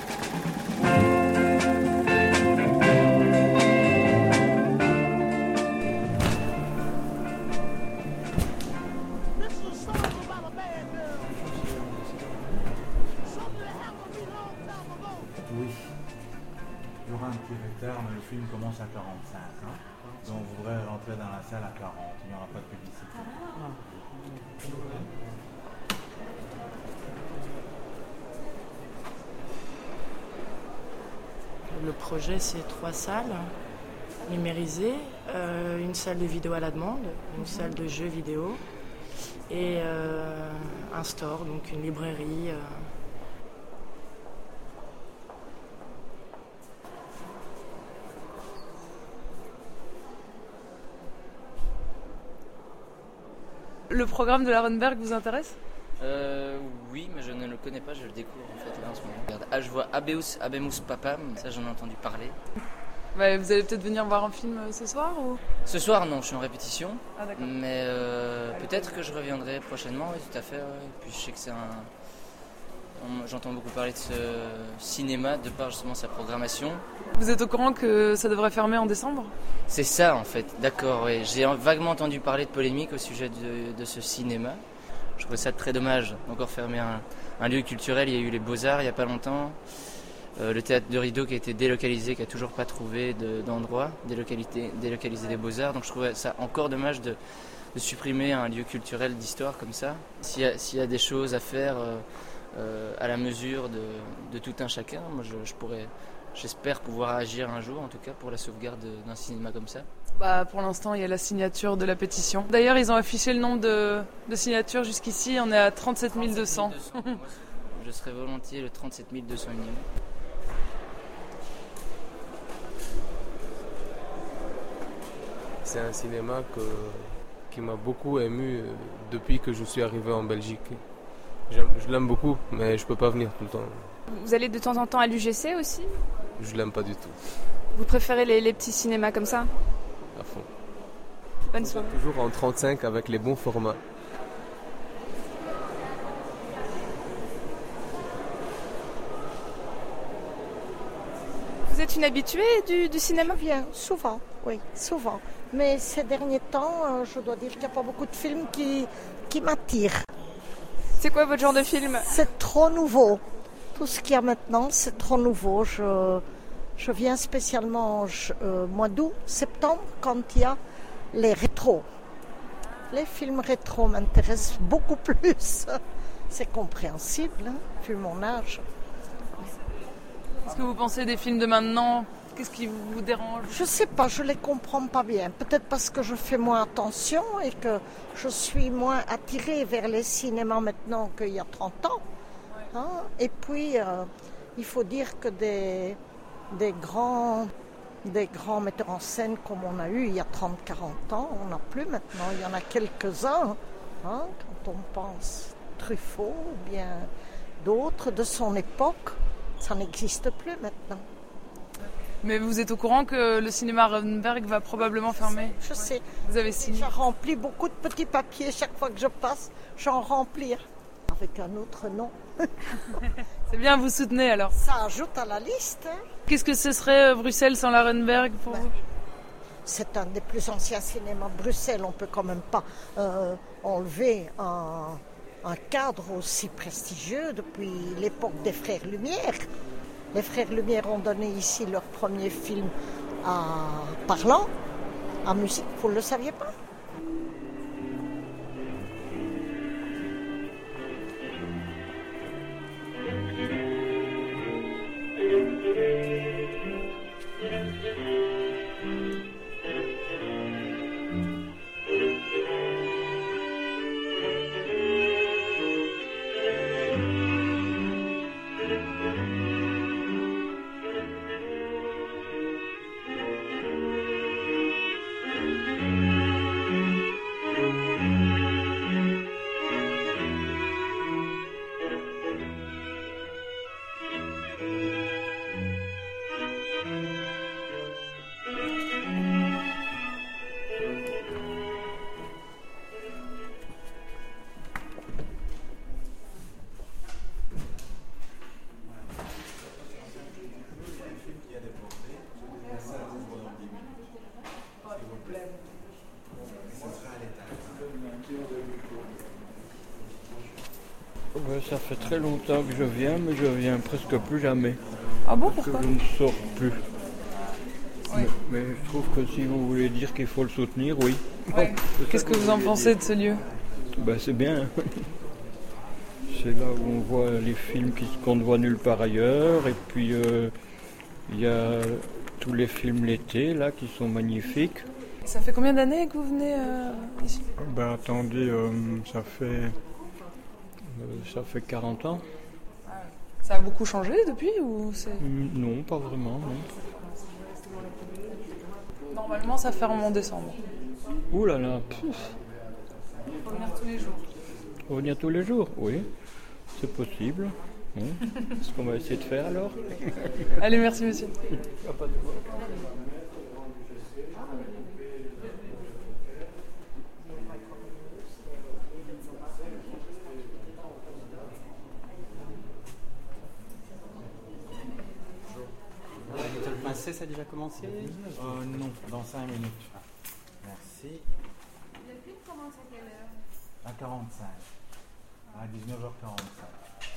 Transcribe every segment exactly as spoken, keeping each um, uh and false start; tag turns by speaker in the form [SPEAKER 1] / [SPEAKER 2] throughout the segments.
[SPEAKER 1] Oui. Il y aura un petit retard, mais le film commence à quarante-cinq. Hein. Donc vous pourrez rentrer dans la salle à quarante. Il n'y aura pas de publicité.
[SPEAKER 2] Le projet, c'est trois salles numérisées, euh, une salle de vidéo à la demande, une salle de jeux vidéo et euh, un store, donc une librairie. Euh,
[SPEAKER 3] Le programme de la Runberg vous intéresse ?
[SPEAKER 4] Euh, oui, mais je ne le connais pas, je le découvre en fait là en ce moment. Regarde, ah, je vois Abeus Abemus Papam, ça j'en ai entendu parler.
[SPEAKER 3] Ouais, vous allez peut-être venir voir un film ce soir ou...
[SPEAKER 4] Ce soir, non, je suis en répétition,
[SPEAKER 3] Ah, d'accord.
[SPEAKER 4] mais euh, peut-être que je reviendrai prochainement, oui, tout à fait. Ouais. Puis je sais que c'est un... on- J'entends beaucoup parler de ce cinéma de par justement sa programmation.
[SPEAKER 3] Vous êtes au courant que ça devrait fermer en décembre ?
[SPEAKER 4] C'est ça en fait, d'accord, oui. J'ai vaguement entendu parler de polémique au sujet de, de ce cinéma. Je trouvais ça très dommage d'encore fermer un, un lieu culturel. Il y a eu les Beaux-Arts il n'y a pas longtemps. Euh, le théâtre de Rideau qui a été délocalisé, qui n'a toujours pas trouvé de, d'endroit, délocalité, délocalisé des Beaux-Arts. Donc je trouvais ça encore dommage de, de supprimer un lieu culturel d'histoire comme ça. S'il y a, s'il y a des choses à faire euh, euh, à la mesure de, de tout un chacun, moi je, je pourrais, j'espère pouvoir agir un jour en tout cas pour la sauvegarde d'un cinéma comme ça.
[SPEAKER 3] Bah, pour l'instant, il y a la signature de la pétition. D'ailleurs, ils ont affiché le nombre de, de signatures jusqu'ici. On est à trente-sept mille deux cents.
[SPEAKER 4] Je serais volontiers le trente-sept mille deux cent unième.
[SPEAKER 5] C'est un cinéma que, qui m'a beaucoup ému euh, depuis que je suis arrivé en Belgique. J'aime- Je l'aime beaucoup, mais je peux pas venir tout le temps.
[SPEAKER 6] Vous allez de temps en temps à l'U G C aussi ?
[SPEAKER 5] Je l'aime pas du tout,
[SPEAKER 6] Vous préférez les, les petits cinémas comme ça ?
[SPEAKER 5] à fond.
[SPEAKER 6] Bonne soirée.
[SPEAKER 5] Toujours en trente-cinq avec les bons formats.
[SPEAKER 6] Vous êtes une habituée du, du cinéma ?
[SPEAKER 7] Je viens souvent, oui, souvent. Mais ces derniers temps, euh, je dois dire qu'il n'y a pas beaucoup de films qui, qui m'attirent.
[SPEAKER 6] C'est quoi votre genre de film ?
[SPEAKER 7] C'est trop nouveau. Tout ce qu'il y a maintenant, c'est trop nouveau. Je, je viens spécialement au euh, mois d'août, septembre, quand il y a les rétros. Les films rétros m'intéressent beaucoup plus. C'est compréhensible, hein, vu mon âge.
[SPEAKER 3] Qu'est-ce que vous pensez des films de maintenant ? Qu'est-ce qui vous dérange ?
[SPEAKER 7] Je sais pas, je les comprends pas bien. Peut-être parce que je fais moins attention et que je suis moins attirée vers les cinémas maintenant qu'il y a trente ans. Hein. Et puis, euh, il faut dire que des, des, grands, des grands metteurs en scène comme on a eu il y a trente à quarante ans, on n'a plus maintenant. Il y en a quelques-uns, hein, quand on pense Truffaut ou bien d'autres de son époque. Ça n'existe plus maintenant.
[SPEAKER 3] Mais vous êtes au courant que le cinéma Runberg va probablement fermer ?
[SPEAKER 7] Je sais.
[SPEAKER 3] Vous avez signé ?
[SPEAKER 7] J'ai rempli beaucoup de petits papiers chaque fois que je passe. J'en remplis avec un autre nom.
[SPEAKER 3] C'est bien, vous soutenez alors.
[SPEAKER 7] Ça ajoute à la liste. Hein.
[SPEAKER 3] Qu'est-ce que ce serait euh, Bruxelles sans la Runberg pour
[SPEAKER 7] Ben,
[SPEAKER 3] vous ?
[SPEAKER 7] C'est un des plus anciens cinémas de Bruxelles. On ne peut quand même pas euh, enlever un, un cadre aussi prestigieux depuis l'époque des Frères Lumière. Les Frères Lumière ont donné ici leur premier film à parlant, en musique. Vous ne le saviez pas ?
[SPEAKER 8] Ouais, ça fait très longtemps que je viens, mais je viens presque plus jamais.
[SPEAKER 3] Ah bon,
[SPEAKER 8] Parce
[SPEAKER 3] pourquoi?
[SPEAKER 8] que je ne sors plus.
[SPEAKER 3] Oui.
[SPEAKER 8] Mais, mais je trouve que si vous voulez dire qu'il faut le soutenir, oui.
[SPEAKER 3] Ouais.
[SPEAKER 8] C'est ça
[SPEAKER 3] Qu'est-ce que vous en
[SPEAKER 8] voulez
[SPEAKER 3] pensez
[SPEAKER 8] dire.
[SPEAKER 3] de ce lieu?
[SPEAKER 8] Ben, c'est bien. C'est là où on voit les films qui- qu'on ne voit nulle part ailleurs. Et puis, euh, il y a tous les films l'été, là, qui sont magnifiques.
[SPEAKER 3] Ça fait combien d'années que vous venez euh, ici?
[SPEAKER 8] Ben, attendez, euh, ça fait... euh, ça fait quarante ans.
[SPEAKER 3] Ça a beaucoup changé depuis ou c'est...
[SPEAKER 8] Mm, Non, pas vraiment, non.
[SPEAKER 3] Normalement, ça ferme en décembre.
[SPEAKER 8] Ouh là là, pff,
[SPEAKER 3] Faut venir tous les jours.
[SPEAKER 8] revenir tous les jours, oui, c'est possible. Hein. Ce qu'on va essayer de faire alors.
[SPEAKER 3] Allez, merci monsieur.
[SPEAKER 9] La Little Princess a déjà commencé?
[SPEAKER 1] Euh, non, dans cinq minutes. Merci.
[SPEAKER 6] Le film commence à quelle heure?
[SPEAKER 1] À quarante-cinq. À dix-neuf heures quarante-cinq.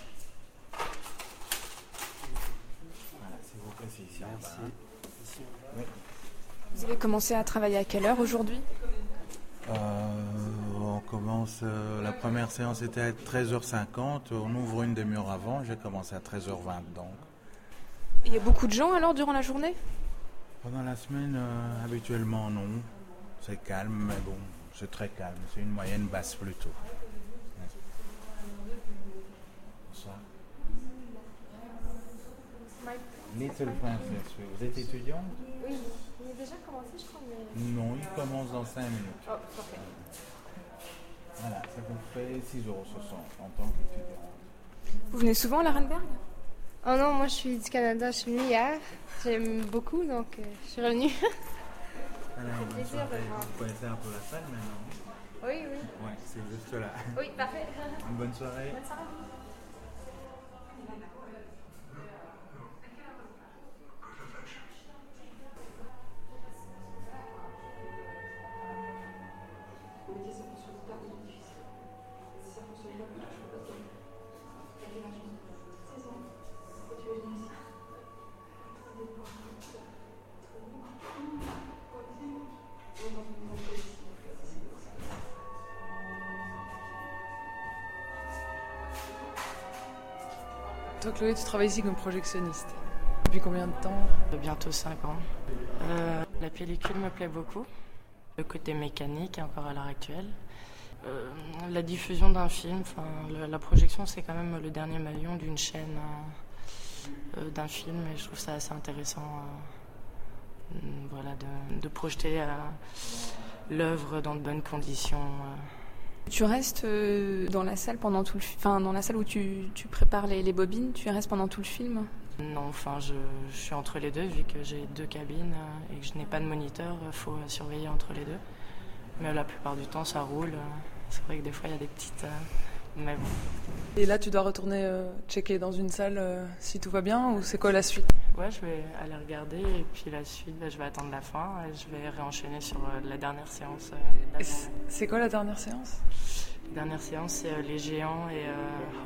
[SPEAKER 1] Voilà, s'il vous plaît, c'est ici. en bas, hein.
[SPEAKER 9] Ici.
[SPEAKER 1] Oui.
[SPEAKER 6] Vous avez commencé à travailler à quelle heure aujourd'hui?
[SPEAKER 1] Euh, on commence, euh, la première séance était à treize heures cinquante, on ouvre une demi-heure avant, j'ai commencé à treize heures vingt donc.
[SPEAKER 6] Il y a beaucoup de gens alors durant la journée?
[SPEAKER 1] Pendant la semaine, euh, habituellement non, c'est calme, mais bon, c'est très calme, c'est une moyenne basse plutôt. Bonsoir. Little Princess, oui. Vous êtes étudiante?
[SPEAKER 6] Oui, il a déjà commencé je crois. Mais...
[SPEAKER 1] Non, il commence dans cinq minutes.
[SPEAKER 6] Oh, parfait.
[SPEAKER 1] Voilà, ça vous fait six euros soixante en tant qu'étudiante.
[SPEAKER 6] Vous venez souvent à l'Arenberg?
[SPEAKER 10] Oh non, moi je suis du Canada, je suis venue hier. J'aime beaucoup donc euh, je suis revenue.
[SPEAKER 1] Alors, bonne
[SPEAKER 10] plaisir de
[SPEAKER 1] soirée.
[SPEAKER 10] voir.
[SPEAKER 1] Vous connaissez un peu la salle maintenant?
[SPEAKER 10] Oui, oui.
[SPEAKER 1] Oui, c'est juste là.
[SPEAKER 10] Oui, parfait.
[SPEAKER 1] Une bonne soirée.
[SPEAKER 10] Bonne soirée.
[SPEAKER 3] Toi Chloé, tu travailles ici comme projectionniste. Depuis combien de temps?
[SPEAKER 2] Bientôt cinq ans. Euh, la pellicule me plaît beaucoup. Le côté mécanique, encore à l'heure actuelle. Euh, la diffusion d'un film, enfin, le- la projection, c'est quand même le dernier maillon d'une chaîne euh, euh, d'un film. Et je trouve ça assez intéressant euh, voilà, de, de projeter euh, l'œuvre dans de bonnes conditions. euh.
[SPEAKER 6] Tu restes euh, dans la salle pendant tout le fi- enfin dans la salle où tu, tu prépares les, les bobines, tu restes pendant tout le film?
[SPEAKER 2] Non, enfin, je, je suis entre les deux, vu que j'ai deux cabines euh, et que je n'ai pas de moniteur, il faut euh, surveiller entre les deux. Mais la plupart du temps, ça roule. euh, C'est vrai que des fois, il y a des petites... euh, mais bon.
[SPEAKER 3] Et là, tu dois retourner euh, checker dans une salle euh, si tout va bien ou c'est quoi la suite?
[SPEAKER 2] Ouais, je vais aller regarder et puis la suite, bah, je vais attendre la fin et je vais réenchaîner sur euh, la dernière séance. euh,
[SPEAKER 3] Et c'est- c'est quoi la dernière séance?
[SPEAKER 2] La dernière séance, c'est euh, Les Géants et euh,